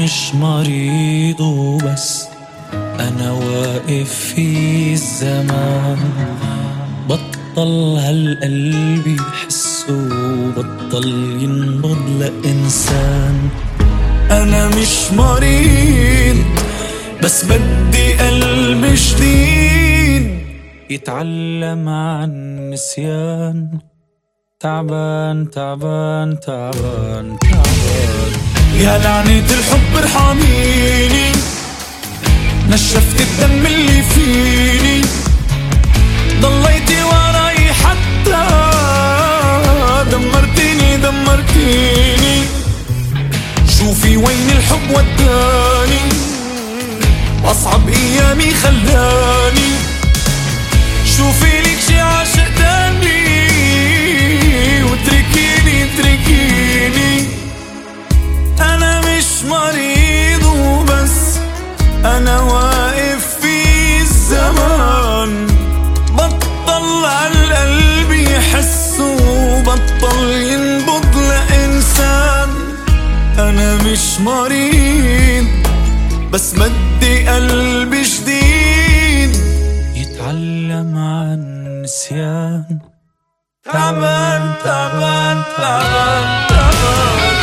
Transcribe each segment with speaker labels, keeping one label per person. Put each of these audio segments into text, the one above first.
Speaker 1: مش مريض وبس، أنا واقف في الزمان. بطل هالقلب يحس وبطل ينبض لإنسان. أنا مش مريض بس بدي قلب جديد يتعلم عن النسيان. تعبان تعبان تعبان تعبان. يا لعنة الحب ارحميني، نشفت الدم اللي فيني، ضليتي وراي حتى دمرتيني دمرتيني. شوفي وين الحب وداني، أصعب أيامي خلاني. شوفي لك شي عاشق تاني وتركيني تركيني. أنا مش مريض وبس، أنا واقف في الزمان. بطل عالقلب يحس وبطل ينبض لإنسان. أنا مش مريض بس بدي قلب جديد يتعلم عن النسيان. تعبان تعبان تعبان تعبان.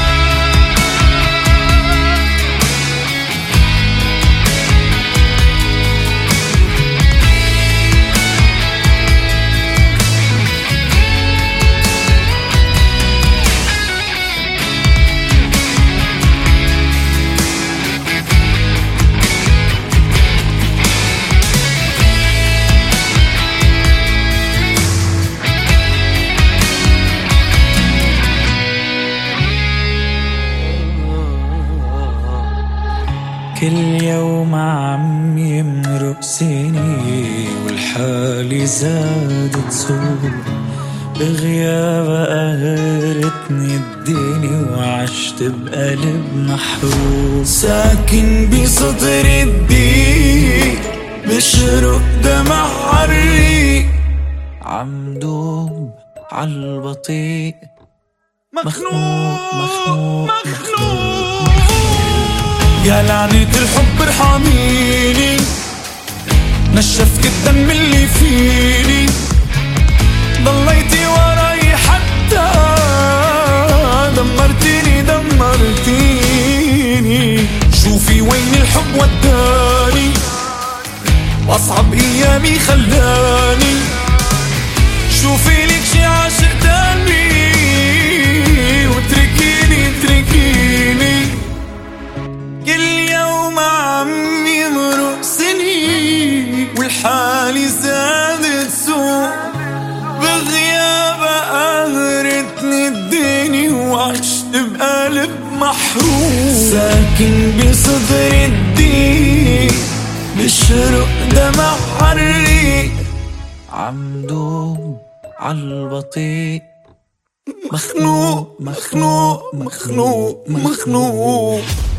Speaker 1: كل يوم عم يمرق سني والحالي زادت سوء. بغياب قهرتني الدنيا وعشت بقلب محروق. ساكن بصدر الضيق بشرق دمع عالريق، عم دوب عالبطيء مخنوق مخنوق مخنوق. يا لعنة الحب ارحميني، نشفت الدم اللي فيني، ضليتي وراي حتى دمرتيني دمرتيني. شوفي وين الحب وداني، أصعب أيامي خلاني. شوفي لك شي عاشق تاني وتركيني تركيني. كل يوم عم يمرق سنين والحالي زادت سوء. بغياب قهرتني الدنيا وعشت بقلب محروق. ساكن بصدر الضيق بشرق دمع عالريق، عم دوب عالبطيء مخنوق مخنوق مخنوق مخنوق.